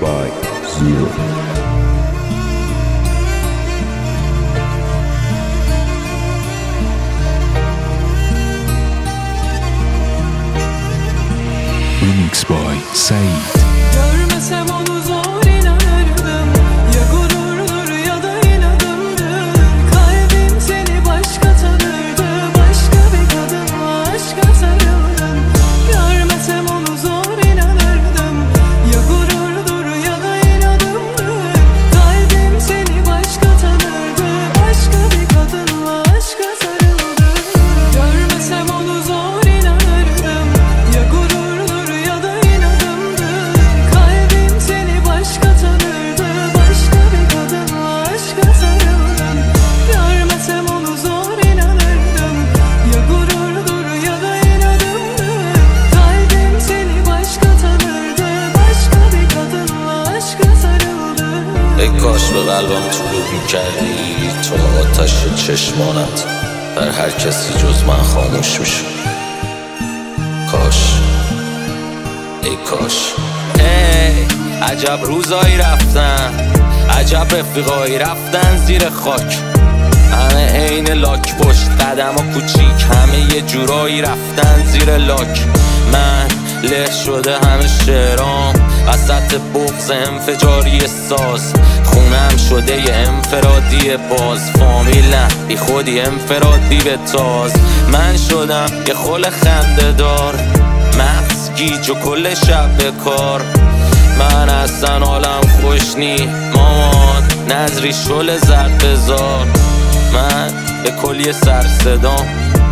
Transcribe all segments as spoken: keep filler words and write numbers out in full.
by Zero. Remix by Said. Görmesem onu zor inanırdım. Ya gururdur ya da inadımdır. Kalbim seni başka tanırdı. Başka bir kadınla aşka sarıldın. Görmesem onu zor inanırdım. Ya gururdur ya da inadımdır. Kalbim seni başka tanırdı. Başka bir kadınla aşka sarıldın. Görmesem onu zor inanırdım. Ya gururdur ya da inadımdır. Kalbim seni başka tanırdı. Başka bir kadınla aşka sarıldın. Görmesem onu zor inanırdım. Ya gururdur ya da inadımdır. Kalbim seni başka tanırdı. Başka bir kadınla aşka sarıldın. ای کاش به قلبم طلوع میکردی تو آتش چشمانت در هر کسی جز من خاموش میشد. کاش ای کاش ای عجب روزایی رفتن، عجب رفیقایی رفتن زیر خاک. همه عین لاک پشت قدم و کوچیک، همه یه جورایی رفتن زیر لاک. من له شده همه شعرام وسط بغض انفجاری ساز. خونم شده یه انفرادی باز، فامیل نه بی خودی انفرادی به تاز. من شدم یه خل خنده دار، مغز گیج و کل شب به کار. من اصلا حالم خوش نی مامان، نظری شل زرد بزار. من به کل یه سر صدام،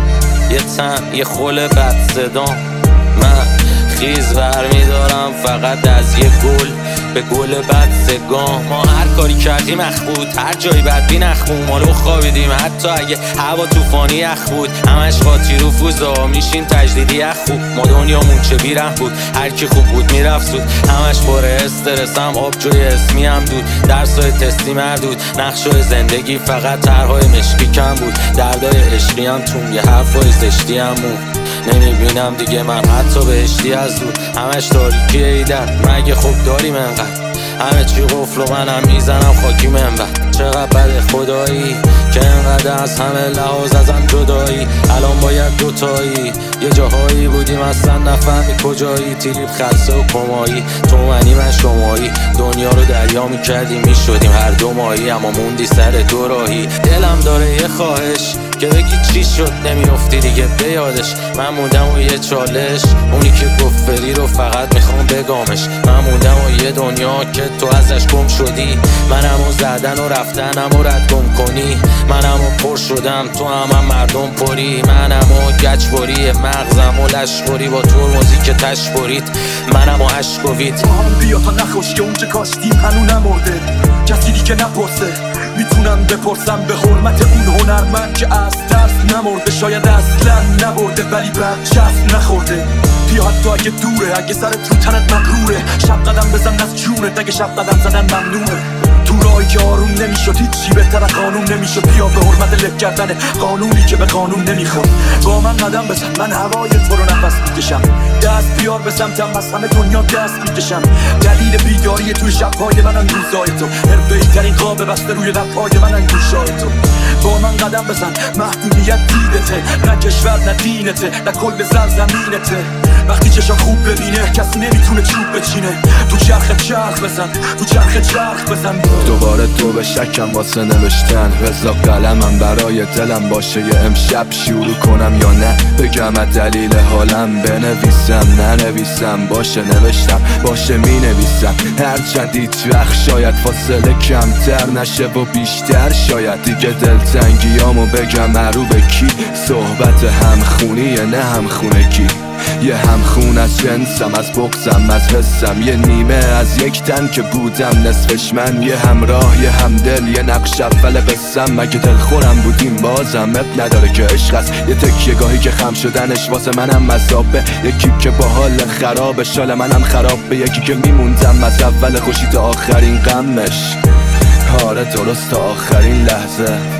یه تن یه خل بد صدام. من خیز برمیدارم فقط از یه گل به گل بد سگام. ما هر کاری کردیم اخ بود، هر جایی بدبی نخمون مالو خوابیدیم. حتی اگه هوا توفانی اخ بود، همش خاطی رو فوزا میشیم تجدیدی اخ خوب. ما دنیامون چه بیرحم بود، هر کی خوب بود میرفت سود. همش پر استرسم، آب جوی اسمی هم دود. درسای تستی مردود، نقشای زندگی فقط طرحهای مشکی کم بود. دردای عشقی هم تون، یه حرفای زشتی هم مون. نمیبینم دیگه من حتی بهشتی از دور. همش تاریکی ایدر، مگه خوب داریم انقدر؟ همه چی قفل و منم میزنم خاکی منبر. چقدر بده خدایی که انقدر از همه لحاظ ازم جدایی. الان باید دوتایی، یه جاهایی بودیم اصلا نفهمی کجایی. تریپ خلصه و کمایی، تو منی من شمایی. دنیا رو دریا میکردیم میشدیم هر دو ماهی، اما موندی سر دو راهی. دلم داره یه خواهش که بگی چی شد نمیافتی دیگه به یادش. من موندم و یه چالش، اونی که گفت فری رو فقط میخوام بگامش. من موندم و یه دنیا که تو ازش گم شدی. منم و زدن و رفتنم و رد گم کنی. منم و پر شدم تو هم, هم مردم پری. منم و گچبری مغزم و لشخوری با ترمزی که تش برید. منم و عشقوید هم بیا تا نخوش که اون چه کاشتیم هنو نمرده. کسی دیگه نپرسه میتونم بپرسم به حرمت اون هنرمند که از ترس نمرده. شاید اصلا نبرده ولی برچسب نخورده. بیا حتی اگه دوره، اگه سرت رو تنت مغروره. شب قدم بزن از جونت اگه شب قدم زدن ممنوعه. تو راهی که آروم نمیشد هیچی بهتر از قانون نمیشد. بیا به حرمت لب کردن قانونی که به قانون نمیخورد. با من قدم بزن، من هوای تو رو نفس میکشم. دست بیار به سمتم، از همه دنیا دست میکشم. دلیل بیداری توی شبهای منم روزای تو. حرفه‌ای ترین خواب بسته روی لب‌های منم گوشای تو. با من قدم بزن، محدودیت دیدته، نه کشور نه دینته، نه کل زمینته. وقتی چشا خوب ببینه کسی نمیتونه چوب بچینه. تو چرخ چرخ بزن، تو چرخ چرخ بزن. دوباره تو به شکم واسه نوشتن. رضا قلمم برای دلم باشه یه امشب شروع کنم یا نه. بگم دلیل حالم بنویسم ننویسم. باشه نوشتم باشه می نویسم. هرچند هیچ وقت شاید فاصله کمتر نشه و بیشتر. شاید دیگه دلتنگیامو بگم رو به کی. صحبت همخونیه نه همخونگی. یه همخون از جنسم، از بغضم، از حسم. یه نیمه از یک تن که بودم نصفش من. یه همراه یه همدل، یه نقش اول قصم. مگه دل خورم بودیم بازم اب نداره که عشق است. یه تکیه گاهی که خم شدنش واسه منم مذابه. یکی که با حال خراب شال منم خراب به. یکی که میموندم از اول خوشی تا آخرین غمش. آره درست تا آخرین لحظه با من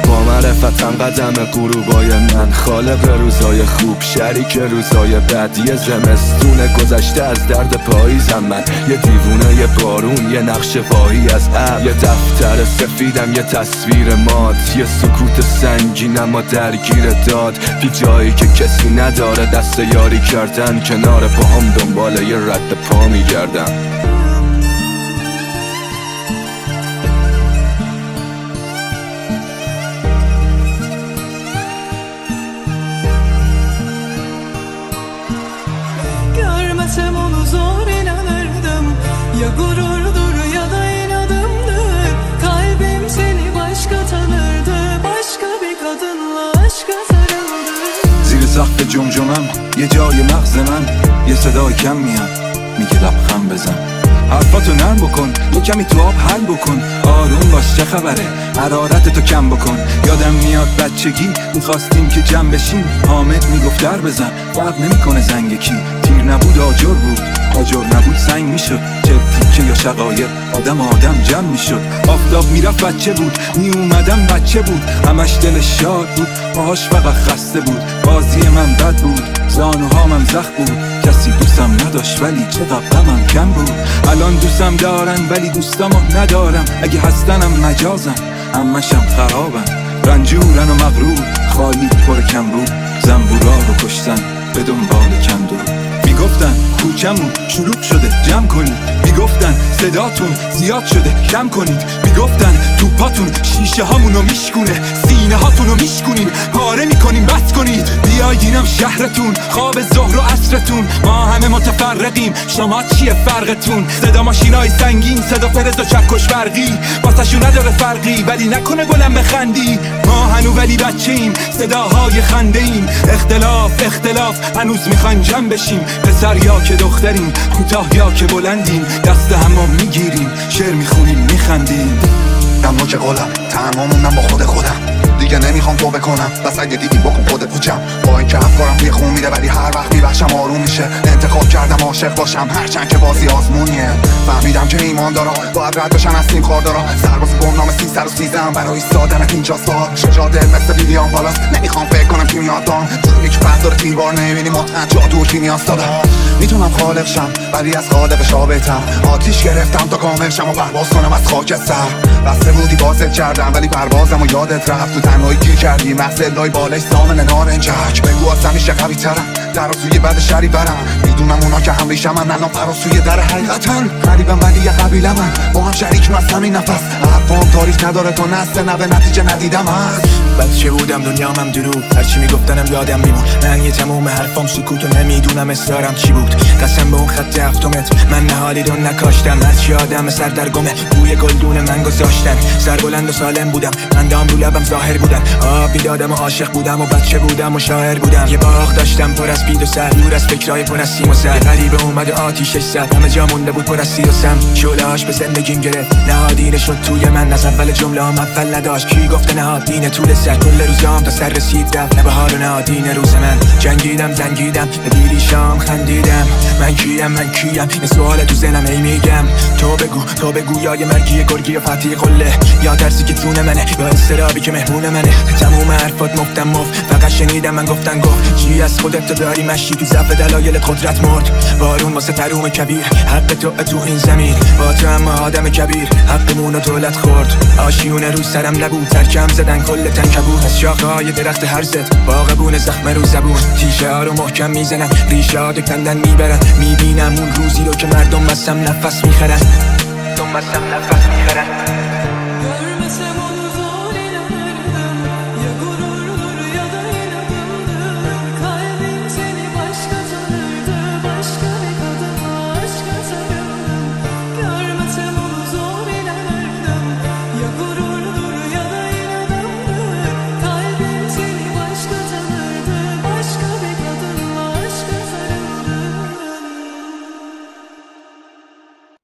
معرفتم قدم غروبای من، خالق روزای خوب شریک روزای بد. یه زمستون گذشته از درد پاییزم من، یه دیوونه یه بارون یه نقش واهی از ابر. یه دفتر سفیدم یه تصویر مات، یه سکوت سنگین اما درگیر داد. بی جایی که کسی نداره دست یاری کردن، کنار پاهم دنبال یه رد پا میگردم. Görmesem onu zor inanırdım. Ya gururdur ya da inadımdır. Kalbim seni başka tanırdı. Başka bir kadınla aşka sarıldı. زیر سقف جمجمم یه جای مغز من یه صدای کم میاد میگه لبخند بزن. حرفاتو نرم بکن، یه کمی تو آب حل بکن. آروم باش چه خبره، حرارتتو کم بکن. یادم میاد بچگی میخواستیم که جمع بشیم، حامد میگفت در بزن فرق نمیکنه زنگ کی. تیر نبود آجر بود، آجر نبود سنگ میشد. چه تیکه یا شقایق آدم آدم جمع میشد. آفتاب میرفت بچه بود، میومدم بچه بود. همش دلش شاد بود، پاهاش فقط خسته بود. بازی من بد بود، زانوهامم زخم بود. کسی دوستم نداشت ولی چقدر غمم کم بود. الان دوستم دارن ولی دوستامو ندارم. اگه هستنم مجازم، همشم خرابم. رنجورن و مغرور، خالی پر کم بود. زنبورا رو کشتن به دنبال کندو. میگفتن کوچمون شلوغ شده جمع کنید، میگفتن صداتون زیاد شده کم کنید، میگفتن توپاتون شیشه هامونو میشکونه، سینه هاتونو میشکونین، پاره میکنین بس کنید. بیایینم شهرتون، خواب ظهر و عصرتون. ما همه متفرقیم، شما چیه فرقتون؟ صدا ماشینای سنگین، صدا فرز و چکش برقی، واسهشون نداره فرقی ولی نکنه بلند بخندی. ما هنو ولی بچه ایم، صداهای خنده ایم. اختلاف اختلاف هنوز میخوایم جمع بشیم. پسر یا که دختریم، کوتاه یا که بلندیم. دست همو میگیریم، شعر میخونیم میخندیم. اما که قولم تمامونم با خود خودم، دیگه نمیخوام تو بکنم. بس اگه دیدی بکن خودت پوچم. با این که افکارم توی خون میره ولی هر وقت میبخشم آروم میشه. انتخاب کردم عاشق باشم هرچند که بازی آزمونیه. فهمیدم که ایمان دارا باید رد بشن از تیم خاردارا. سرباز گمنام سیصد و سیزدهم برای ایستادنت اینجا سال. شجاع دل مثل ویلیام والاس، نمیخوام فکر کنم کی میاد دام. جوری که پس داره تیربار نمیبینی مطمئن جادو کی نیاز دادم. میتونم خالق شم ولی از خالق شابتم. آتیش گرفتم تا کامل شم و پرواز کنم از خاک سر. بسته بودی بازت کردم ولی پروازم و یادت رفت. تو تنهایی گیر کردی محصلای بالای سامن نارنجک. بگو از همیشه قوی ترم، درازوی بعد شری برم. میدونم اونا که هم ریشم من الان فراسوی در حقیقتن. غریبم ولی یه قبیله من، با هم شریک مستم این نفس. حرفام تاریخ نداره تو نسته نه به نتیجه ندیدم هست. بچه بودم دنیام هم دروغ، هرچی میگفتنم یادم میمون. من یه تموم حرفام سکوت و نمیدونم اصرارم چی بود. قسم به اون خط هفتمت من نهالی رو نکاشتم. هرچی آدم سردرگمه بوی گلدون من گذاشتن. سربلند و سالم بودم، اندام رو لبم ظاهر بودن. آب بیدادم و عاشق بودم و بچه بودم و شاعر بودم. یه باغ داشتم پر از بید و سر، دور از فکرای پر از سیم و سر. غریبه اومد و آتیشش زد، همه جا مونده بود پر از سیر و سم. شعله‌هاش به زندگیم گرفت، نهادینه شد توی من. از اول جمله هم اول نداشت، کی گفته نهادینه طول سر. کل روزام تا سر رسید رفت، نه بهار و نهادینه روز من. جنگیدم زنگیدم به بیری شام خندیدم. من کیم من کیم این سوال تو ذهنم ای میگم. تو بگو تو بگو یا یه مرگی گرگی و فتحی قله، یا درسی که تونه منه یا استرابی که مهمون منه. تموم حرفات مفتم مفت، فقط شنیدم من گفتن گفت. چی از خودت تو داری مشی تو ضعف دلایلت قدرت مرد. بارون واسه تروم کبیر، حق تو تو این زمین. با تو اما آدم کبیر، حقمون رو دولت خورد. آشیونه رو سرم نبود، ترکم زدن کل تنکبود. از شاخه های درخت هرزت باغبون زخم رو زبون. تیشه ها رو محکم میزنن، ریشه ها کندن میبرن. میبینم اون روزی رو که مردم بسم نفس میخرن، مردم بسم نفس میخرن.